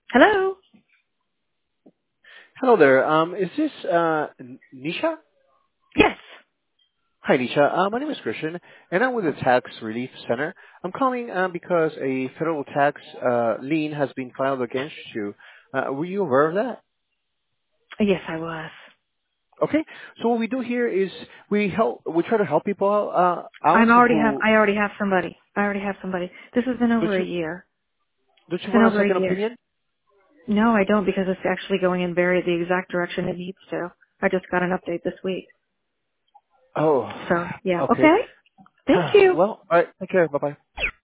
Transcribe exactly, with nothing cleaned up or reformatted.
Hello? Hello there. Um, is this uh, N- Nisha? Yes. Hi, Nisha. Uh, my name is Christian, and I'm with the Tax Relief Center. I'm calling uh, because a federal tax uh, lien has been filed against you. Uh, were you aware of that? Yes, I was. Okay. So what we do here is we help. We try to help people uh, out I'm already have, who. I already have somebody. I already have somebody. This has been Don't over a you year. don't you It's been want a over a second year. opinion? No, I don't because it's actually going in very the exact direction it needs to. I just got an update this week. Oh, So, yeah. okay. Okay. Thank you. Well, all right. Take care. Bye bye.